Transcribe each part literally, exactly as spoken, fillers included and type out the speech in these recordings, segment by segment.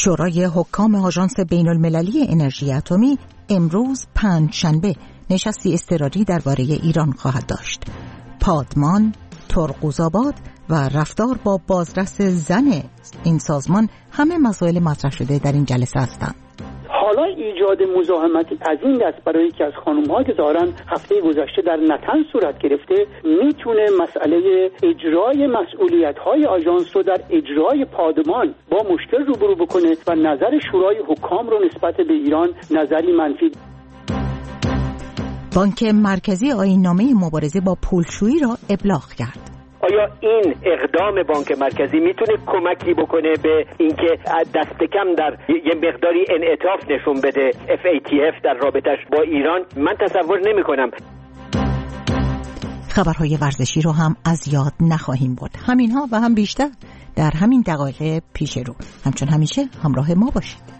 شورای حکام آژانس بین المللی انرژی اتمی امروز پنجشنبه نشستی اضطراری درباره ایران خواهد داشت. پادمان، ترقوزآباد و رفتار با بازرس زن این سازمان همه مسائل مطرح شده در این جلسه هستند. حالا ایجاد مزاحمتی از این دست برای یکی از خانم‌ها که ظاهراً هفته گذشته در نتن صورت گرفته میتونه مسئله اجرای مسئولیت‌های آژانس رو در اجرای پادمان با مشکل روبرو بکنه و نظر شورای حکام رو نسبت به ایران نظری منفی. بانک مرکزی آیین‌نامه مبارزه با پولشویی را ابلاغ کرد. آیا این اقدام بانک مرکزی میتونه کمکی بکنه به اینکه دست کم در یه مقداری انعطاف نشون بده اف ای تی اف در رابطش با ایران؟ من تصور نمی کنم. خبرهای ورزشی رو هم از یاد نخواهیم برد. همینها و هم بیشتر در همین دقایق پیش رو. همچون همیشه همراه ما باشید.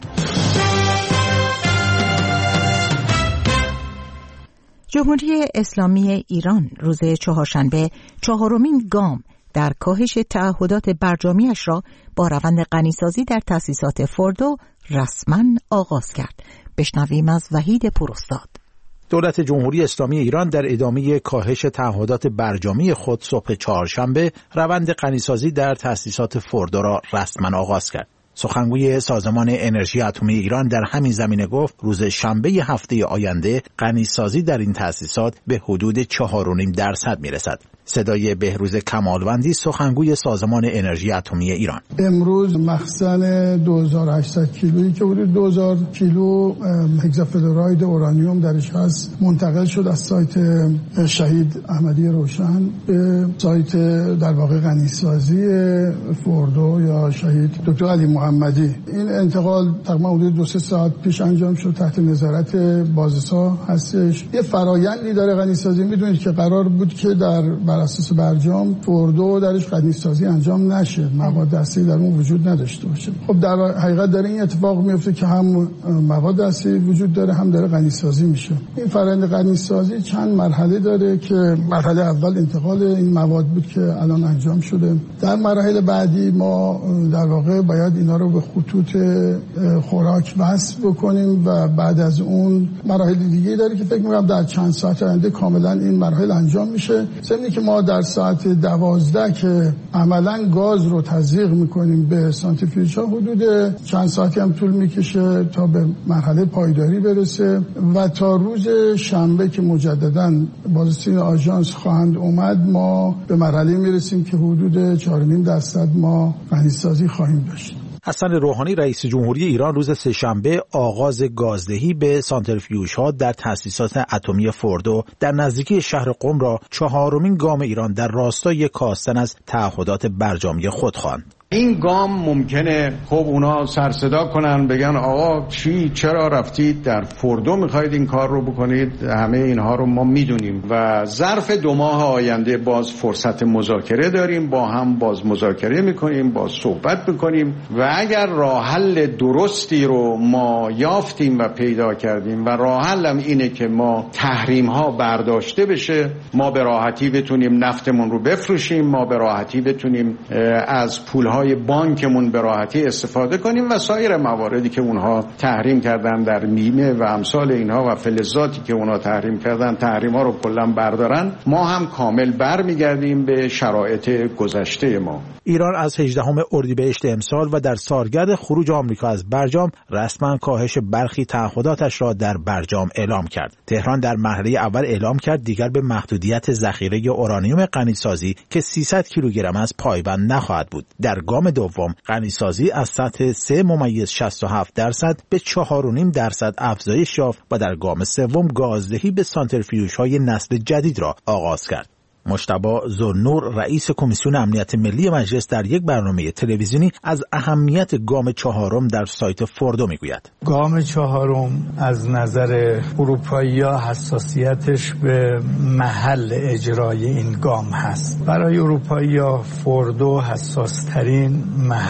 جمهوری اسلامی ایران روز چهارشنبه چهارمین گام در کاهش تعهدات برجامیش را با روند غنیسازی در تأسیسات فوردو رسما آغاز کرد. بشنویم از وحید پوراستاد. دولت جمهوری اسلامی ایران در ادامه کاهش تعهدات برجامی خود صبح چهارشنبه روند غنیسازی در تأسیسات فوردو را رسما آغاز کرد. سخنگوی سازمان انرژی اتمی ایران در همین زمینه گفت روز شنبه هفته آینده غنیسازی در این تأسیسات به حدود چهار و نیم درصد میرسد. صدای بهروز کمالوندی سخنگوی سازمان انرژی اتمی ایران. امروز مخزن دو هزار و هشتصد کیلویی که حدود دو هزار کیلو هگزافلوراید اورانیوم درش هست منتقل شد از سایت شهید احمدی روشن به سایت در واقع غنیسازی فوردو یا شهید دکتر علی محمدی. این انتقال تقریبا حدود دو سه ساعت پیش انجام شد، تحت نظارت بازرسا هستش. یه فرایندی داره غنیسازی. میدونید که قرار بود که در بر اساس برجام فوردو درش غنیسازی انجام نشه، مواد اصلی در اون وجود نداشته باشه. خب در حقیقت داره این اتفاق میفته که هم مواد اصلی وجود داره هم داره غنیسازی میشه. این فرآیند غنیسازی چند مرحله داره که مرحله اول انتقال این مواد بود که الان انجام شده. در مراحل بعدی ما در واقع باید اینا رو به خطوط خوراک وصل بکنیم و بعد از اون مراحل دیگه داره که فکر می‌کنم در چند ساعت آینده کاملا این مراحل انجام میشه. ضمن که ما در ساعت دوازده که عملا گاز رو تزریق میکنیم به سانتریفیوژها حدود چند ساعتی هم طول میکشه تا به مرحله پایداری برسه و تا روز شنبه که مجدداً بازرسان آژانس خواهند اومد ما به مرحله میرسیم که حدود چهار و نیم درصد ما غنیسازی خواهیم داشت. حسن روحانی رئیس جمهوری ایران روز سه‌شنبه آغاز گازدهی به سانتریفیوژها در تأسیسات اتمی فوردو در نزدیکی شهر قم را چهارمین گام ایران در راستای کاستن از تعهدات برجامی خود خواند. این گام ممکنه خب اونا سر صدا کنن بگن آقا چی چرا رفتید در فوردو میخواید این کار رو بکنید؟ همه اینها رو ما میدونیم و ظرف دو ماه آینده باز فرصت مذاکره داریم، با هم باز مذاکره میکنیم، باز صحبت میکنیم و اگر راه حل درستی رو ما یافتیم و پیدا کردیم و راه حلم اینه که ما تحریم ها برداشته بشه، ما به راحتی بتونیم نفتمون رو بفروشیم، ما به راحتی بتونیم از پول های بانکمون به راحتی استفاده کنیم و سایر مواردی که اونها تحریم کردن در میمه و امثال اینها و فلزاتی که اونها تحریم کردن تحریم ها رو کلا بردارن، ما هم کامل برمیگردیم به شرایط گذشته ما. ایران از هجدهم اردیبهشت امسال و در سالگرد خروج آمریکا از برجام رسما کاهش برخی تعهداتش را در برجام اعلام کرد. تهران در مرحله اول اعلام کرد دیگر به محدودیت ذخیره اورانیوم غنیسازی که سیصد کیلوگرم از پایبند نخواهد بود. در گام دوم غنیسازی از سطح سه ممیز شصت و هفت درصد به چهار و نیم درصد افزایش یافت و در گام سوم گازدهی به سانتریفیوژهای نسل جدید را آغاز کرد. مجتبی ذوالنور رئیس کمیسیون امنیت ملی مجلس در یک برنامه تلویزیونی از اهمیت گام چهارم در سایت فوردو میگوید. گام چهارم از نظر اروپایی‌ها حساسیتش به محل اجرای این گام هست. برای اروپایی‌ها فوردو حساسترین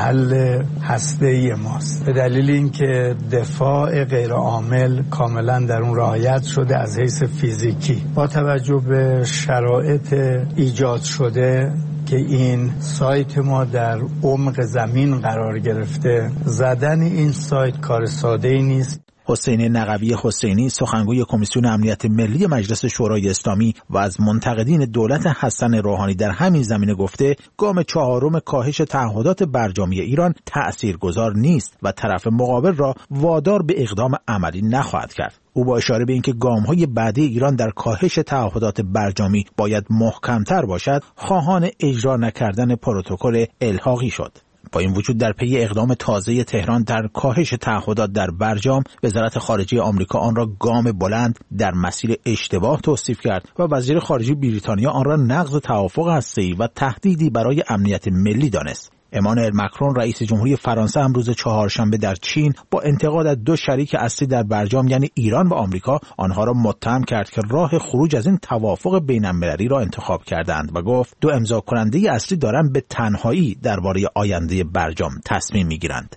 محل هسته‌ای ماست به دلیل اینکه دفاع غیرعامل کاملا در اون رعایت شده از حیث فیزیکی. با توجه به شرایط ایجاد شده که این سایت ما در عمق زمین قرار گرفته، زدن این سایت کار ساده‌ای نیست. حسین نقوی حسینی سخنگوی کمیسیون امنیت ملی مجلس شورای اسلامی و از منتقدین دولت حسن روحانی در همین زمینه گفته گام چهارم کاهش تعهدات برجامی ایران تأثیرگذار نیست و طرف مقابل را وادار به اقدام عملی نخواهد کرد. او با اشاره به اینکه گام‌های بعدی ایران در کاهش تعهدات برجامی باید محکم‌تر باشد، خواهان اجرا نکردن پروتکل الحاقی شد. با این وجود در پی اقدام تازه تهران در کاهش تعهدات در برجام، وزارت خارجه آمریکا آن را گام بلند در مسیر اشتباه توصیف کرد و وزیر خارجه بریتانیا آن را نقض توافق هسته‌ای و تهدیدی برای امنیت ملی دانست. امانوئل مکرون رئیس جمهوری فرانسه امروز چهارشنبه در چین با انتقاد از دو شریک اصلی در برجام یعنی ایران و آمریکا آنها را متهم کرد که راه خروج از این توافق بین‌المللی را انتخاب کردند و گفت دو امضا کننده اصلی دارند به تنهایی درباره آینده برجام تصمیم می‌گیرند.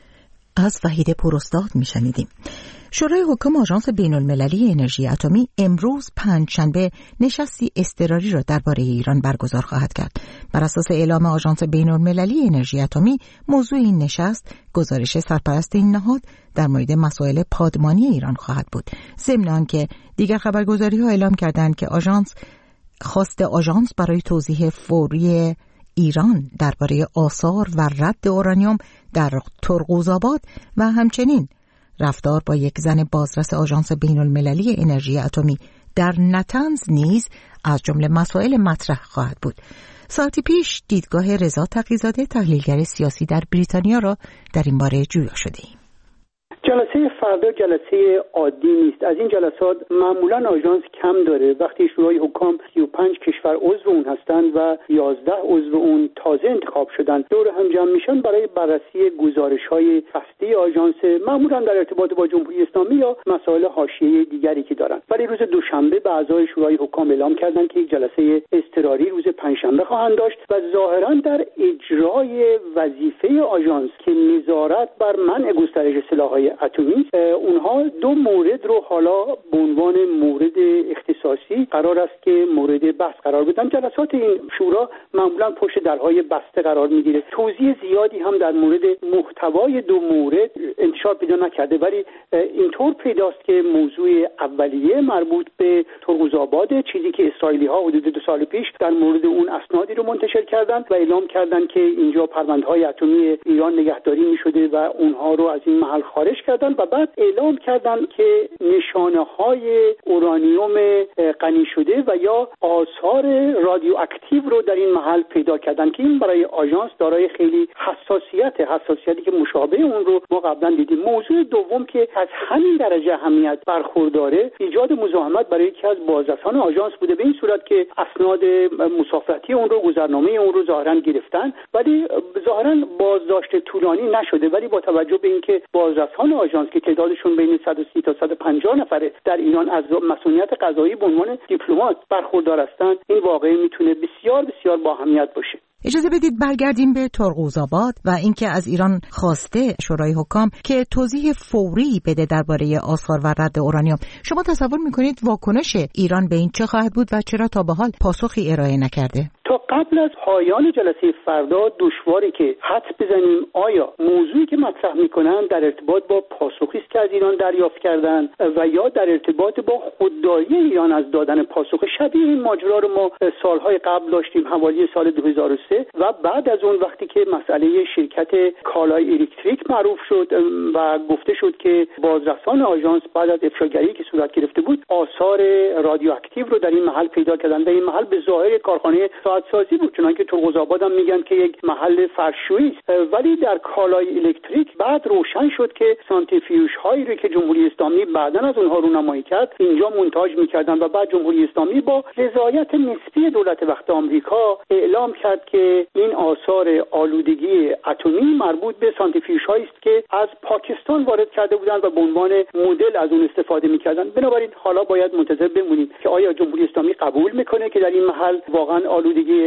از وحید پوراستاد می‌شنیدیم. شورای حکام آژانس بین‌المللی انرژی اتمی امروز پنجشنبه نشستی اضطراری را درباره ایران برگزار خواهد کرد. بر اساس اعلام آژانس بین‌المللی انرژی اتمی، موضوع این نشست گزارش سرپرست این نهاد در مورد مسائل پادمانی ایران خواهد بود. ضمن آنکه دیگر خبرگزاری‌ها اعلام کردند که آژانس خواست آژانس برای توضیح فوری ایران درباره آثار و رد اورانیوم در ترقوزآباد و همچنین رفتار با یک زن بازرس آژانس بین‌المللی انرژی اتمی در نتنز نیز از جمله مسائل مطرح خواهد بود. ساعتی پیش دیدگاه رضا تقی‌زاده تحلیلگر سیاسی در بریتانیا را در این باره جویا شده‌ایم. جلسه فردا جلسه عادی نیست. از این جلسات معمولا آژانس کم داره. وقتی شورای حکام سی و پنج کشور عضو اون هستند و یازده عضو اون تازه انتخاب شدن دور هم جمع میشن برای بررسی گزارش‌های فصلی آژانس، معمولا در ارتباط با جمهوری اسلامی یا مسائل حاشیه‌ای دیگری که دارن. ولی روز دوشنبه به اعضای شورای حکام اعلام کردن که یک جلسه اضطراری روز پنجشنبه خواهند داشت و ظاهرا در اجرای وظیفه آژانس که نظارت بر منع گسترش سلاح‌های اتمی، اونها دو مورد رو حالا به عنوان مورد اختصاصی قرار است که مورد بحث قرار بدن. جلسات این شورا معمولا پشت درهای بسته قرار میگیره. توضیح زیادی هم در مورد محتوای دو مورد انتشار پیدا نکرده، ولی اینطور پیداست که موضوع اولیه مربوط به ترقوزآباد، چیزی که اسرائیلی ها حدود دو سال پیش در مورد اون اسنادی رو منتشر کردند و اعلام کردند که اینجا پرونده‌های اتمی ایران نگهداری می‌شده و اونها رو از این محل خارج کردن و بعد اعلام کردن که نشانه‌های اورانیوم غنی شده و یا آثار رادیواکتیو رو در این محل پیدا کردن که این برای آژانس دارای خیلی حساسیت حساسیتی که مشابه اون رو ما قبلا دیدیم. موضوع دوم که از همین درجه اهمیت برخورداره ایجاد مزاحمت برای یکی از بازرسان آژانس بوده، به این صورت که اسناد مسافرتی اون رو، گذرنامه اون رو ظاهرا گرفتن، ولی ظاهرا بازداشت طولانی نشده، ولی با توجه به اینکه بازرسان آژانس که تعدادشون بین صد و سی تا صد و پنجاه نفره در ایران از مسئولیت قضایی به عنوان دیپلمات برخوردار هستند، این واقعی میتونه بسیار بسیار با اهمیت باشه. اجازه بدید برگردیم به ترقوزآباد و اینکه از ایران خواسته شورای حکام که توضیح فوری بده درباره آثار و رد اورانیوم. شما تصور میکنید واکنش ایران به این چه خواهد بود و چرا تا به حال پاسخی ارائه نکرده؟ تا قبل از پایان جلسه فردا دشواری که حدس بزنیم آیا موضوعی که مطرح میکنن در ارتباط با پاسخی است که از ایران دریافت کردن و یا در ارتباط با خودداری ایران از دادن پاسخ. شبیه این ماجرا رو ما سالهای قبل داشتیم، حوالی سال دو هزار و سه و بعد از اون وقتی که مسئله شرکت کالای الکتریک معروف شد و گفته شد که بازرسان آژانس بعد از افشاگری که صورت گرفته بود آثار رادیواکتیو رو در این محل پیدا کردن و این محل به ظاهر کارخانه سازی بود، چنانکه ترقوزآباد هم میگن که یک محل فرشویی است، ولی در کالای الکتریک بعد روشن شد که سانتریفیوژ هایی رو که جمهوری اسلامی بعداً از اونها رونمایی کرد اینجا مونتاژ میکردن و بعد جمهوری اسلامی با رضایت نسبی دولت وقت آمریکا اعلام کرد که این آثار آلودگی اتمی مربوط به سانتریفیوژ هایی است که از پاکستان وارد کرده بودند و به عنوان مدل از اون استفاده میکردن. بنابراین حالا باید منتظر بمونیم که آیا جمهوری اسلامی قبول میکنه که در این محل واقعا آلودگی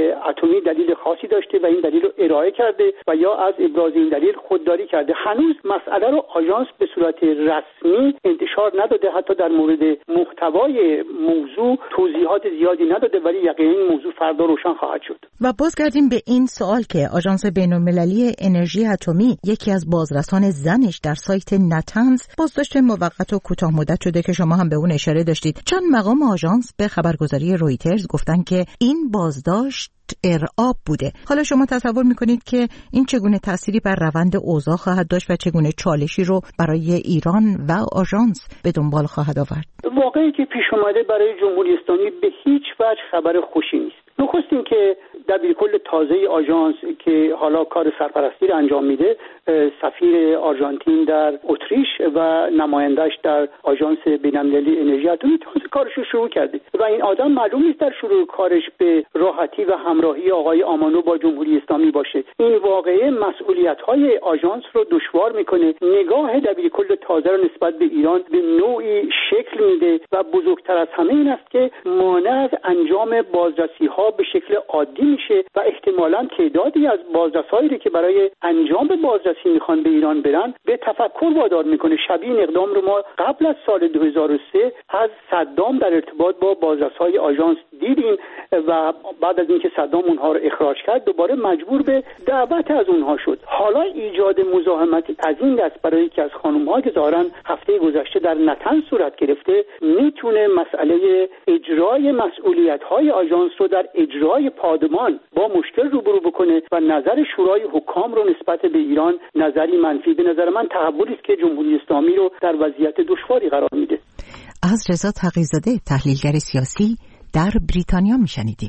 اتمی دلیل خاصی داشته و این دلیل رو ارائه کرده و یا از ابراز این دلیل خودداری کرده. هنوز مسئله رو آژانس به صورت رسمی انتشار نداده، حتی در مورد محتوای موضوع توضیحات زیادی نداده، ولی یقینا این موضوع فردا روشن خواهد شد. و بازگردیم به این سوال که آژانس بین‌المللی انرژی اتمی یکی از بازرسان زنش در سایت نتنز بازداشت موقت و کوتاه مدت شده که شما هم به اون اشاره داشتید. چند مقام آژانس به خبرگزاری رویترز گفتن که این بازداشت ارعاب بوده. حالا شما تصور میکنید که این چگونه تأثیری بر روند اوضاع خواهد داشت و چگونه چالشی رو برای ایران و آژانس به دنبال خواهد آورد؟ واقعی که پیش اومده برای جمهوری اسلامی به هیچ وجه خبر خوشی نیست. نخست این که دبیرکل تازه آژانس که حالا کار سرپرستی رو انجام میده، سفیر آرژانتین در اتریش و نمایندهش در آژانس بین‌المللی انرژی اتمی تازه کارش رو شروع کرده و این آدم معلوم نیست در شروع کارش به راحتی و همراهی آقای آمانو با جمهوری اسلامی باشه. این واقعه مسئولیت‌های آژانس رو دشوار میکنه. نگاه دبیرکل تازه رو نسبت به ایران به نوعی شکل میده و بزرگتر از همه این است که مانع از انجام بازرسی‌ها به شکل عادی میشه و احتمالاً تعدادی از بازرسایی که برای انجام بازرسی میخوان به ایران برن به تفکر وادار میکنه. شبیه این اقدام رو ما قبل از سال دو هزار و سه از صدام در ارتباط با بازرس‌های آژانس دیدیم و بعد از اینکه صدام اونها رو اخراج کرد دوباره مجبور به دعوت از اونها شد. حالا ایجاد مزاحمتی از این دست برای یکی از خانم‌ها که ظاهراً هفته گذشته در نتن صورت گرفته میتونه مسئله اجرای مسئولیت‌های آژانس رو در اجرای پادمان با مشکل روبرو بکنه و نظر شورای حکام رو نسبت به ایران نظری منفی. به نظر من تحولی است که جمهوری اسلامی رو در وضعیت دشواری قرار میده. از رضا تقی‌زاده، تحلیلگر سیاسی در بریتانیا میشنیدیم.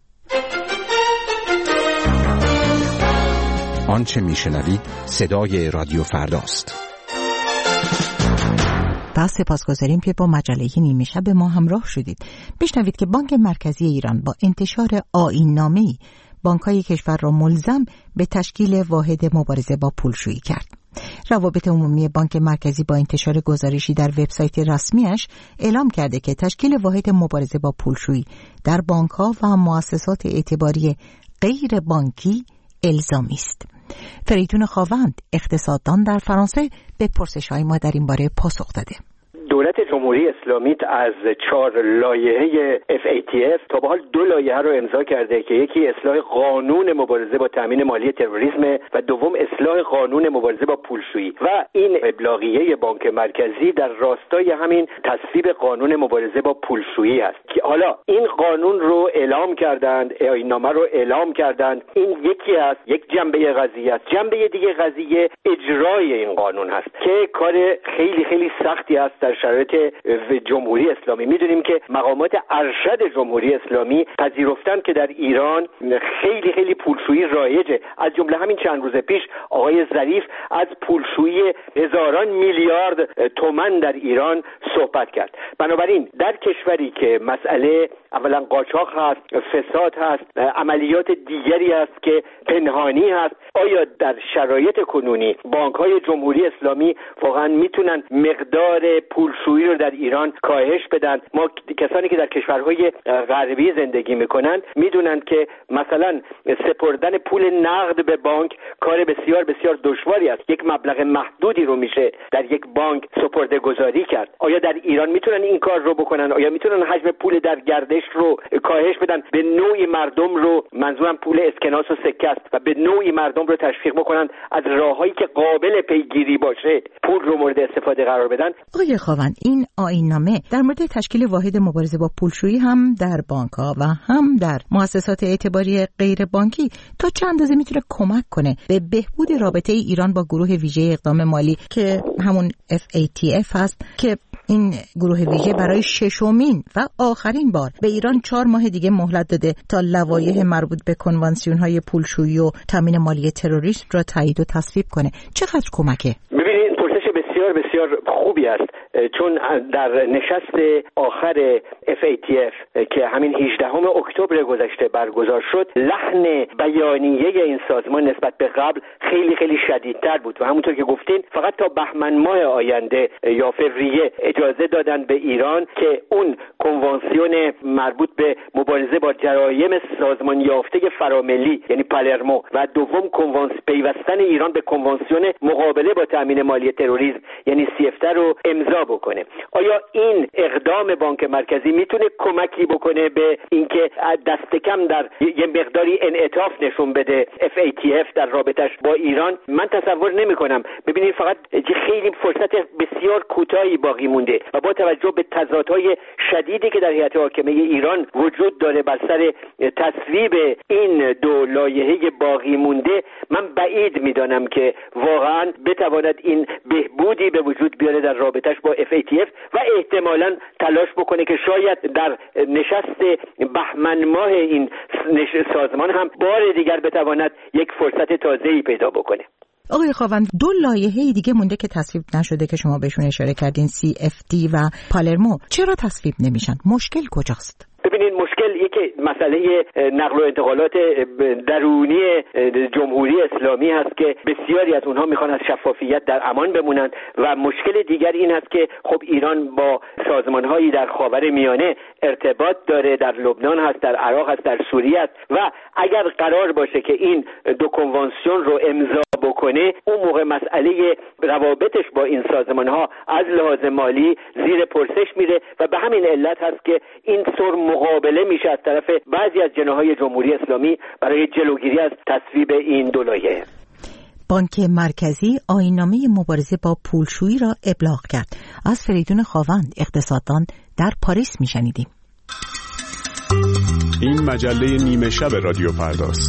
آنچه میشنوید صدای رادیو فرداست. پس سپاسگزاریم که با مجله نیمه شب ما همراه شدید. بشنوید که بانک مرکزی ایران با انتشار آیین‌نامه‌ای بانک‌های کشور را ملزم به تشکیل واحد مبارزه با پولشویی کرد. روابط عمومی بانک مرکزی با انتشار گزارشی در وبسایت رسمیش اعلام کرده که تشکیل واحد مبارزه با پولشویی در بانک‌ها و مؤسسات اعتباری غیر بانکی الزامی است. فریدون خاوند، اقتصاددان در فرانسه، به پرسش‌های ما در این باره پاسخ داده. دولت جمهوری اسلامی از چهار لایحه اف ای تی اف تا به حال دو لایحه رو امضا کرده که یکی اصلاح قانون مبارزه با تامین مالی تروریسم و دوم اصلاح قانون مبارزه با پولشویی و این ابلاغیه بانک مرکزی در راستای همین تصویب قانون مبارزه با پولشویی است که حالا این قانون رو اعلام کردند، این نامه رو اعلام کردند. این یکی است، یک جنبه قضیه است. جنبه دیگه قضیه اجرای این قانون هست که کار خیلی خیلی سختی است در شرایط جمهوری اسلامی. میدونیم که مقامات ارشد جمهوری اسلامی پذیرفتن که در ایران خیلی خیلی پولشویی رایجه. از جمله همین چند روز پیش آقای ظریف از پولشویی هزاران میلیارد تومان در ایران صحبت کرد. بنابراین در کشوری که مسئله اولا قاچاق هست، فساد هست، عملیات دیگری هست که پنهانی هست، آیا در شرایط کنونی بانک‌های جمهوری اسلامی واقعا میتونن مقدار پولشویی رو در ایران کاهش بدن؟ ما کسانی که در کشورهای غربی زندگی میکنن میدونن که مثلا سپردن پول نقد به بانک کار بسیار بسیار دشواری است. یک مبلغ محدودی رو میشه در یک بانک سپرده گذاری کرد. آیا در ایران میتونن این کار رو بکنن؟ آیا میتونن حجم پول در گردش رو کاهش بدن؟ به نوعی مردم رو، منظورم پول اسکناس و سکه است، و به نوعی مردم رو تشویق بکنن از راههایی که قابل پیگیری باشه پول رو مورد استفاده قرار بدن. آقای خاوند، این آیین‌نامه در مورد تشکیل واحد مبارزه با پولشویی هم در بانک‌ها و هم در مؤسسات اعتباری غیر بانکی تا چند اندازه میتونه کمک کنه به بهبود رابطه ایران با گروه ویژه اقدام مالی که همون اف ای تی اف هست که این گروه ویژه برای ششمین و آخرین بار به ایران چهار ماه دیگه مهلت داده تا لوایح مربوط به کنوانسیون‌های پولشویی و تامین مالی تروریسم را تایید و تصویب کنه. چقدر کمکه؟ ببینید، پرسش بسیار بسیار خوبی است، چون در نشست آخر اف ای تی اف که همین هجدهم اکتبر گذشته برگزار شد، لحن بیانیه این سازمان نسبت به قبل خیلی خیلی شدیدتر بود و همونطور که گفتین فقط تا بهمن ماه آینده یا فوریه اجازه دادن به ایران که اون کنوانسیون مربوط به مبارزه با جرایم سازمان یافته فراملی یعنی پالرمو و دوم کنوانسیون پیوستن ایران به کنوانسیون مقابله با تامین مالی تروریسم یعنی سی اف تی رو امضا بکنه. آیا این اقدام بانک مرکزی میتونه کمکی بکنه به اینکه دست کم در یه مقداری انعطاف نشون بده اف ای تی اف در رابطش با ایران؟ من تصور نمی کنم. ببینید فقط خیلی فرصت بسیار کوتاهی باقی مونده و با توجه به تضادهای شدیدی که در هیئت حاکمه ایران وجود داره بر سر تصویب این دو لایحه باقی مونده، من بعید میدانم که واقعا بتواند این بهبودی به وجود بیاره در رابطش با اف ای تی اف و احتمالاً تلاش بکنه که شاید در نشست بهمن ماه این سازمان هم بار دیگر بتواند یک فرصت تازه‌ای پیدا بکنه. آقای خاوند، دو لایحه دیگه مونده که تصویب نشده که شما بهشون اشاره کردین، سی اف دی و پالرمو. چرا تصویب نمیشن؟ مشکل کجاست؟ ببینید مشکل یک مسئله نقل و انتقالات درونی جمهوری اسلامی هست که بسیاری از اونها میخوان از شفافیت در امان بمونند و مشکل دیگر این هست که خب ایران با سازمانهایی در خاور میانه ارتباط داره، در لبنان هست، در عراق هست، در سوریه است و اگر قرار باشه که این دو کنوانسیون رو امضا بکنه، اون موقع مسئله روابطش با این سازمانها از لحاظ مالی زیر پرسش میره و به همین علت هست که این سر مقابله میشه از طرف بعضی از جناح‌های جمهوری اسلامی برای جلوگیری از تصویب این دو لایحه. بانک مرکزی آیین‌نامه مبارزه با پولشویی را ابلاغ کرد. از فریدون خاوند، اقتصاددان، در پاریس میشنیدیم. این مجله نیمه شب رادیو فرداست.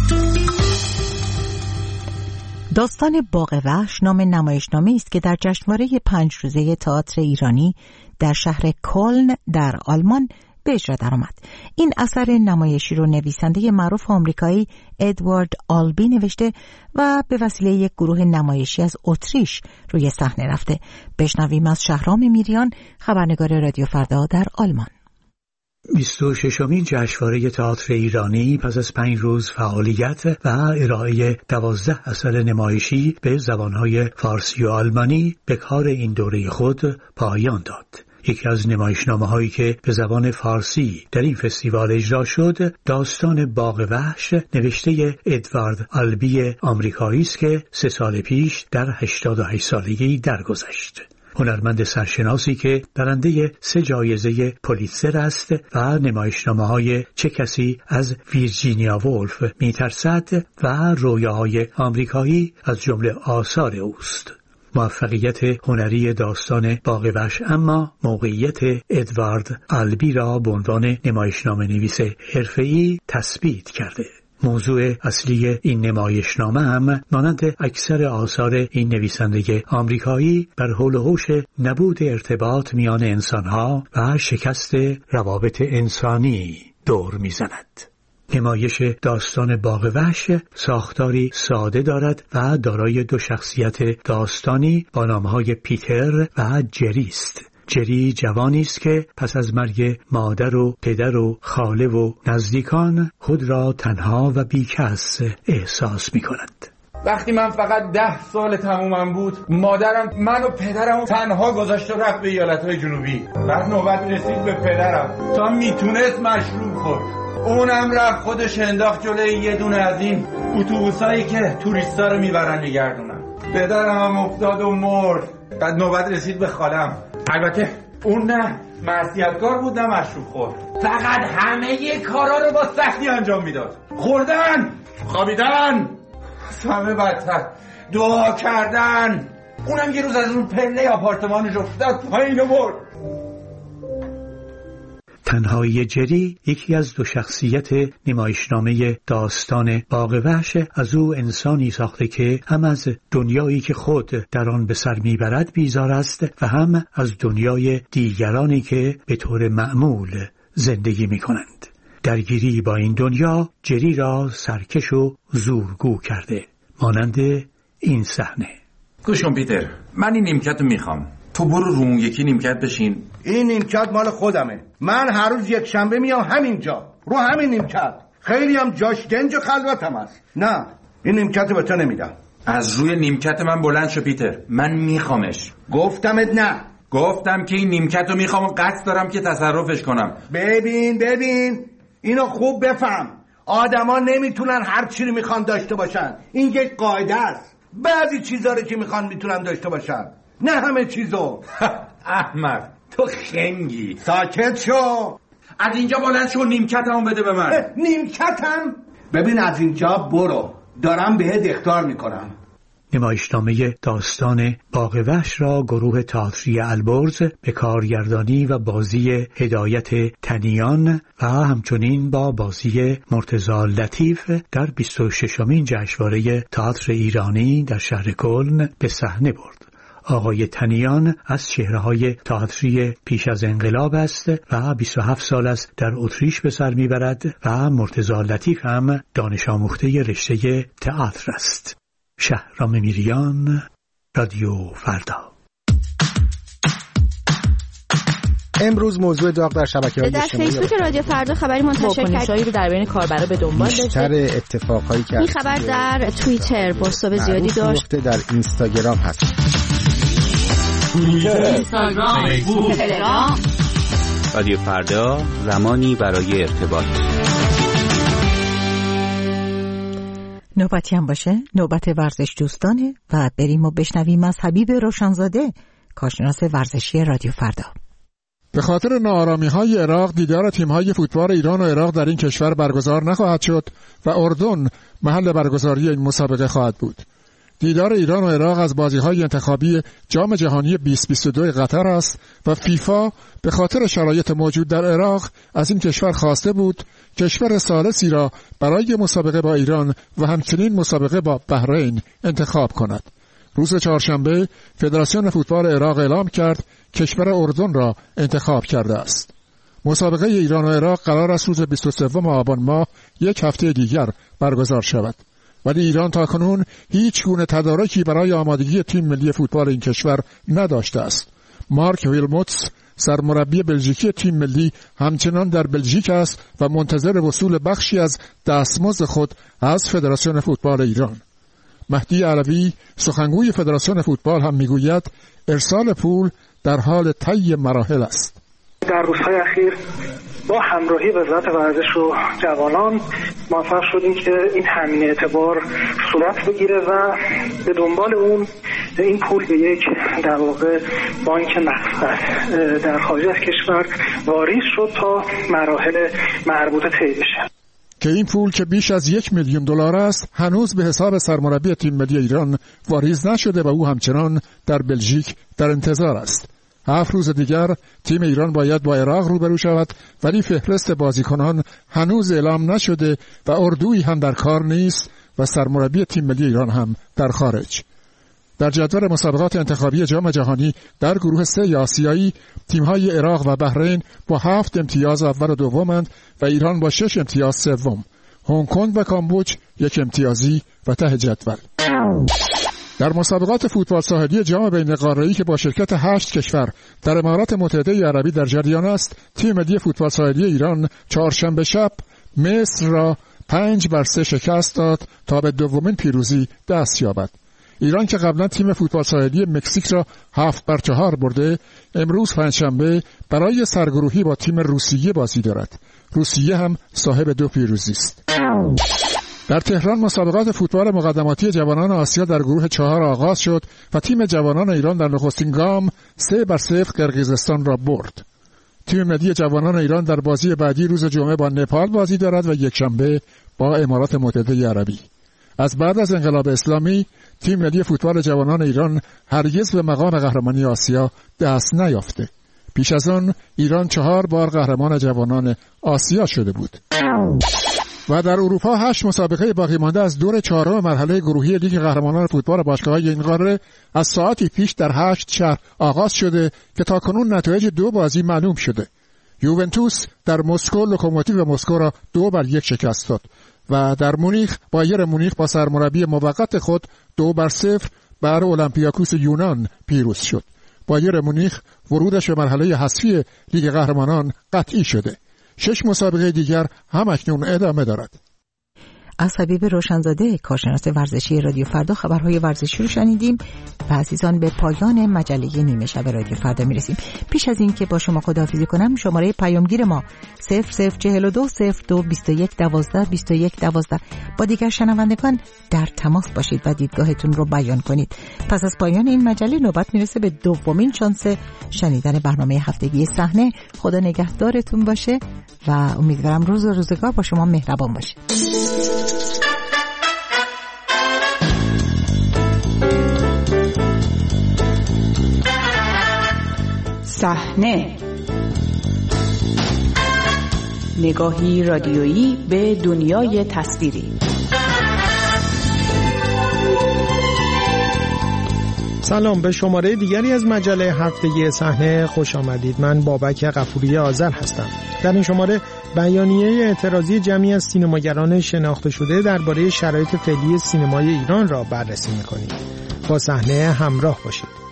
داستان باغ وحش نام نمایشنامه‌ای است که در جشنواره پنج روزه تئاتر ایرانی در شهر کلن در آلمان به اجرا درآمد. این اثر نمایشی رو نویسنده معروف آمریکایی ادوارد آلبی نوشته و به وسیله یک گروه نمایشی از اتریش روی صحنه رفته. بشنویم از شهرام میریان، خبرنگار رادیو فردا در آلمان. بیست و ششمین جشنواره تئاتر ایرانی پس از پنج روز فعالیت و ارائه دوازده اثر نمایشی به زبانهای فارسی و آلمانی به کار این دوره خود پایان داد. یکی از نمایشنامه هایی که به زبان فارسی در این فستیوال اجرا شد، داستان باغ وحش نوشته ادوارد آلبی آمریکایی است که سه سال پیش در هشتاد و هشت سالگی درگذشت. هنرمند سرشناسی که برنده سه جایزه پولیتزر است و نمایشنامه‌های چه کسی از ویرجینیا وولف میترسد و رویاهای آمریکایی از جمله آثار اوست. موفقیت هنری داستان باغ وحش اما موقعیت ادوارد آلبی را به عنوان نمایشنامه نویس حرفه‌ای تثبیت کرده. موضوع اصلی این نمایشنامه هم مانند اکثر آثار این نویسنده آمریکایی بر حول و حوش نبود ارتباط میان انسانها و شکست روابط انسانی دور میزند. نمایش داستان باغ وحش ساختاری ساده دارد و دارای دو شخصیت داستانی با نامهای پیتر و جری است. جری جوانی است که پس از مرگ مادر و پدر و خاله و نزدیکان خود را تنها و بیکس احساس می کند. وقتی من فقط ده سال تمومم بود، مادرم من و پدرم تنها گذاشت و رفت به ایالتهای جنوبی. بعد نوبت رسید به پدرم تا میتونست مشروب خورد، اونم رفت خودش انداخت جلوی یه دونه از این اتوبوسایی که توریستا رو میبرن میگردونن. پدرم هم افتاد و مرد. بعد نوبت رسید به خالم. البته اون نه معصیتکار بود نه مشروب خورد، فقط همه کارا رو با سختی انجام میداد. خوردن، خوابیدن، همه بدتر، دعا کردن. اونم یه روز از اون پله آپارتمانش افتاد پایین و مرد. تنهایی جری یکی از دو شخصیت نمایشنامه داستان باغ وحش از او انسانی ساخته که هم از دنیایی که خود در آن به سر میبرد بیزار است و هم از دنیای دیگرانی که به طور معمول زندگی میکنند. درگیری با این دنیا جری را سرکش و زورگو کرده، مانند این صحنه. گوش کن پیتر، من این نیمکت رو میخوام، تو برو رو اون یکی نیمکت بشین. این نیمکت مال خودمه، من هر روز یک شنبه میام همینجا رو همین نیمکت، خیلی هم جاش دنج و خلوتم هست. نه این نیمکت رو به تو نمیدم. از روی نیمکت من بلند شو پیتر، من میخوامش. گفتمت نه. گفتم که این نیمکت رو میخوام و قصد دارم که تصرفش کنم. ببین ببین اینو خوب بفهم، آدما نمیتونن هر چی رو میخوان داشته باشن، این یک قاعده است. بعضی چیزا رو که میخوان میتونن داشته باشن، نه همه چیزو. احمق تو خنگی. ساکت شو. از اینجا بلند شو نیمکتمو بده به من. نیمکتم؟ ببین از اینجا برو، دارم بهت اخطار میکنم. نمایشنامه داستان باغ وحش را گروه تئاتری البرز به کارگردانی و بازی هدایت تنیان و همچنین با بازی مرتضی لطیف در بیست و ششمین جشنواره تئاتر ایرانی در شهر کلن به صحنه برد. آقای تنیان از چهره‌های تئاتری پیش از انقلاب است و بیست و هفت سال است در اتریش به سر میبرد و مرتضی لطیف هم دانش آموخته رشته تئاتر است. شهرام میریان، رادیو فردا. امروز موضوع داغ در شبکه‌های اجتماعی در فیسبوک رادیو فردا خبری منتشر کرد رو در بین کاربرا به دنبال داشته. بیشتر اتفاقایی که این خبر در توییتر پست‌های زیادی داشت. در اینستاگرام هست. اینستاگرام، فیسبوک، تلگرام. رادیو فردا، زمانی برای ارتباط. نوبتی هم باشه، نوبت ورزش دوستانه و بریم و بشنویم از حبیب روشنزاده، کارشناس ورزشی رادیو فردا. به خاطر ناآرامی‌های عراق دیدار تیم‌های فوتبال ایران و عراق در این کشور برگزار نخواهد شد و اردن محل برگزاری این مسابقه خواهد بود. دیدار ایران و عراق از بازی‌های انتخابی جام جهانی بیست بیست و دو قطر است و فیفا به خاطر شرایط موجود در عراق از این کشور خواسته بود کشور ثالثی را برای مسابقه با ایران و همچنین مسابقه با بحرین انتخاب کند. روز چهارشنبه فدراسیون فوتبال عراق اعلام کرد کشور اردن را انتخاب کرده است. مسابقه ایران و عراق قرار است روز بیست و سوم آبان ماه یک هفته دیگر برگزار شود. ولی ایران تاکنون هیچ گونه تدارکی برای آمادگی تیم ملی فوتبال این کشور نداشته است. مارک ویلموتس سرمربی بلژیکی تیم ملی همچنان در بلژیک است و منتظر وصول بخشی از دستمزد خود از فدراسیون فوتبال ایران. مهدی علوی سخنگوی فدراسیون فوتبال هم میگوید ارسال پول در حال طی مراحل است. در روزهای اخیر با همراهی وزارت ورزش و جوانان موفق شدیم که این همین اعتبار صورت بگیره و به دنبال اون این پول به یک در واقع بانک مخصوص در خارج از کشور واریز شد تا مراحل مربوطه طی بشه. که این پول که بیش از یک میلیون دلار است هنوز به حساب سرمربی تیم ملی ایران واریز نشده و او همچنان در بلژیک در انتظار است. هفت روز دیگر تیم ایران باید با عراق روبرو شود ولی فهرست بازیکنان هنوز اعلام نشده و اردویی هم در کار نیست و سرمربی تیم ملی ایران هم در خارج. در جدول مسابقات انتخابی جام جهانی در گروه سه آسیایی تیم‌های عراق و بحرین با هفت امتیاز اول و دومند و ایران با شش امتیاز سوم. هنگ کنگ و کامبوج یک امتیازی و ته جدول. در مسابقات فوتبال ساحلی جام بین‌القاره‌ای که با شرکت هشت کشور در امارات متحده عربی در جریان است، تیم ملی فوتبال ساحلی ایران چهارشنبه شب مصر را پنج بر سه شکست داد تا به دومین پیروزی دست یابد. ایران که قبلا تیم فوتبال ساحلی مکزیک را هفت بر چهار برده، امروز پنجشنبه برای سرگروهی با تیم روسیه بازی دارد. روسیه هم صاحب دو پیروزی است. در تهران مسابقات فوتبال مقدماتی جوانان آسیا در گروه چهار آغاز شد و تیم جوانان ایران در نخستین گام سه بر صفر قرقیزستان را برد. تیم ملی جوانان ایران در بازی بعدی روز جمعه با نپال بازی دارد و یکشنبه با امارات متحده عربی. از بعد از انقلاب اسلامی تیم ملی فوتبال جوانان ایران هرگز به مقام قهرمانی آسیا دست نیافته. پیش از آن ایران چهار بار قهرمان جوانان آسیا شده بود. و در اروپا هشت مسابقه باقی مانده از دور چهارم مرحله گروهی لیگ قهرمانان فوتبال باشگاه‌های این قاره از ساعتی پیش در هشت شهر آغاز شده که تاکنون نتایج دو بازی معلوم شده. یوونتوس در مسکو لوکوموتیو مسکو را دو بر یک شکست داد و در مونیخ بایر مونیخ با سرمربی موقت خود دو بر صفر بر اولمپیاکوس یونان پیروز شد. بایر مونیخ ورودش به مرحله حذفی لیگ قهرمانان قطعی شده. شش مسابقه دیگر هم اکنون ادامه دارد. از حبیب روشنزاده، کارشناس ورزشی رادیو فردا، خبرهای ورزشی رو شنیدیم و عزیزان به پایان مجله نیمه شب رادیو فردا میرسیم. پیش از این که با شما خداحافظی کنم، شماره پیامگیر ما صفر صفر چهل و دو صفر دو بیست و یک دوازده بیست و یک دوازده. با دیگر شنوندگان در تماس باشید و دیدگاهتون رو بیان کنید. پس از پایان این مجله نوبت میرسه به دومین شانس شنیدن برنامه هفتگی صحنه. خدا نگهدارتون باشه و امیدوارم روز و روزگار با شما مهربان باشه. صحنه، نگاهی رادیویی به دنیای تصویری. سلام، به شماره دیگری از مجله هفتگی صحنه خوش آمدید. من بابک غفوری آذر هستم. در این شماره بیانیه اعتراضی جمعی از سینماگران شناخته شده درباره شرایط فعلی سینمای ایران را بررسی می‌کنیم. با صحنه همراه باشید.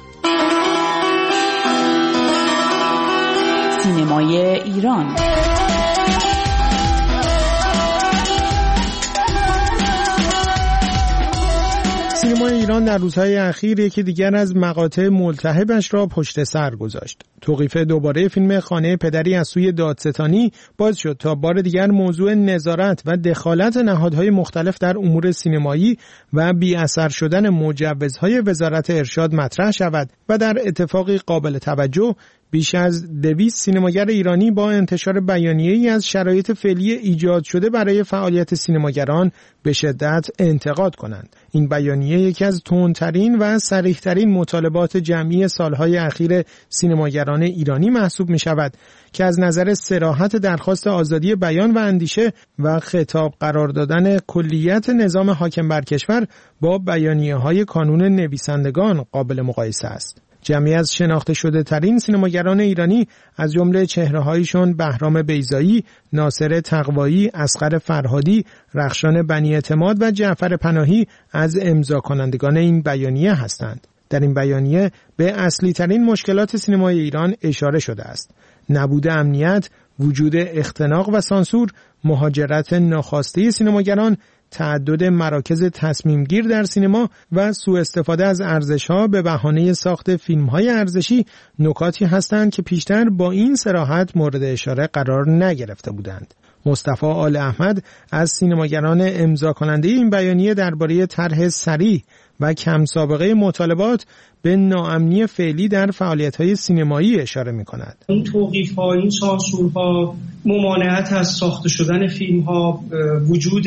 سینمای ایران. سینمای ایران در روزهای اخیر یکی دیگر از مقاطع ملتهبش را پشت سر گذاشت. توقیف دوباره فیلم خانه پدری از سوی دادستانی باعث شد تا بار دیگر موضوع نظارت و دخالت نهادهای مختلف در امور سینمایی و بی اثر شدن مجوزهای وزارت ارشاد مطرح شود و در اتفاقی قابل توجه بیش از دویست سینماگر ایرانی با انتشار بیانیه‌ای از شرایط فعلی ایجاد شده برای فعالیت سینماگران به شدت انتقاد کنند. این بیانیه یکی از تندترین و صریح‌ترین مطالبات جمعی سالهای اخیر سینماگران ایرانی محسوب می شود که از نظر صراحت درخواست آزادی بیان و اندیشه و خطاب قرار دادن کلیت نظام حاکم بر کشور با بیانیه‌های کانون نویسندگان قابل مقایسه است. جمعی از شناخته شده ترین سینماگران ایرانی از جمله چهره‌هایشون بهرام بیضایی، ناصر تقوایی، اصغر فرهادی، رخشان بنی اعتماد و جعفر پناهی از امضا کنندگان این بیانیه هستند. در این بیانیه به اصلی ترین مشکلات سینمای ایران اشاره شده است: نبود امنیت، وجود اختناق و سانسور، مهاجرت ناخواسته سینماگران، تعدد مراکز تصمیم گیر در سینما و سوء استفاده از ارزش‌ها به بهانه ساخت فیلم‌های ارزشی نکاتی هستند که پیشتر با این صراحت مورد اشاره قرار نگرفته بودند. مصطفی آل احمد از سینماگران امضا کننده این بیانیه درباره طرح صریح و کم سابقه مطالبات به ناامنی فعلی در فعالیت‌های سینمایی اشاره می‌کند. این توقیف‌ها، این سانسورها، ممانعت از ساخته شدن فیلم‌ها، وجود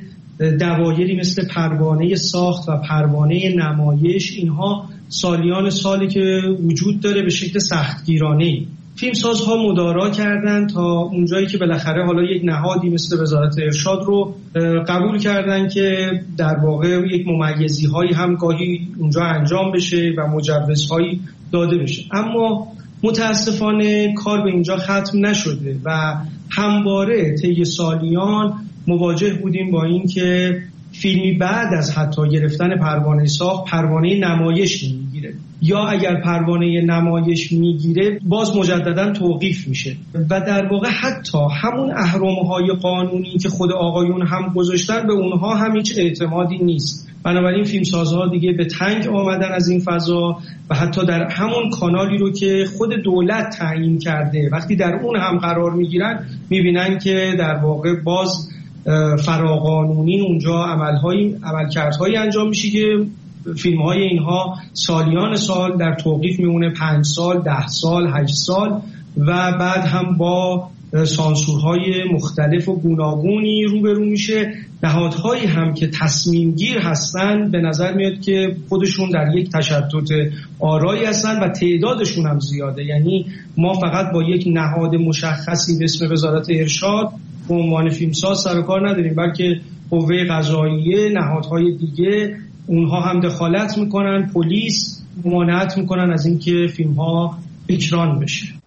دوایری مثل پروانه ساخت و پروانه نمایش، اینها سالیان سالی که وجود داره به شکل سختگیرانه‌ای. فیلمسازها مدارا کردن تا اونجایی که بالاخره حالا یک نهادی مثل وزارت ارشاد رو قبول کردن که در واقع یک ممیزی‌هایی هم گاهی اونجا انجام بشه و مجوزهایی داده بشه. اما متاسفانه کار به اینجا ختم نشده و همواره طی سالیان مواجه بودیم با این که فیلمی بعد از حتی گرفتن پروانه ساخت پروانه نمایش میگیره، یا اگر پروانه نمایش میگیره باز مجددا توقیف میشه و در واقع حتی همون اهرم‌های قانونی که خود آقایون هم گذاشتن به اونها هم هیچ اعتمادی نیست. بنابراین فیلمسازها دیگه به تنگ آمدن از این فضا و حتی در همون کانالی رو که خود دولت تعیین کرده وقتی در اون هم قرار میگیرن میبینن که در واقع باز فراقانونی اونجا عملهای عملکردهایی انجام میشه که فیلم‌های اینها سالیان سال در توقیف میمونه، پنج سال، ده سال، هشت سال و بعد هم با سانسورهای مختلف و گوناگونی روبرو میشه. نهادهایی هم که تصمیم گیر هستن به نظر میاد که خودشون در یک تشتت آرایی هستن و تعدادشون هم زیاده. یعنی ما فقط با یک نهاد مشخصی به اسم وزارت ارشاد به عنوان فیلمساز سر و کار نداریم، بلکه قوه قضاییه، نهادهای دیگه اونها هم دخالت میکنن، پلیس ممانعت میکنن از اینکه فیلم‌ها اکران بشه.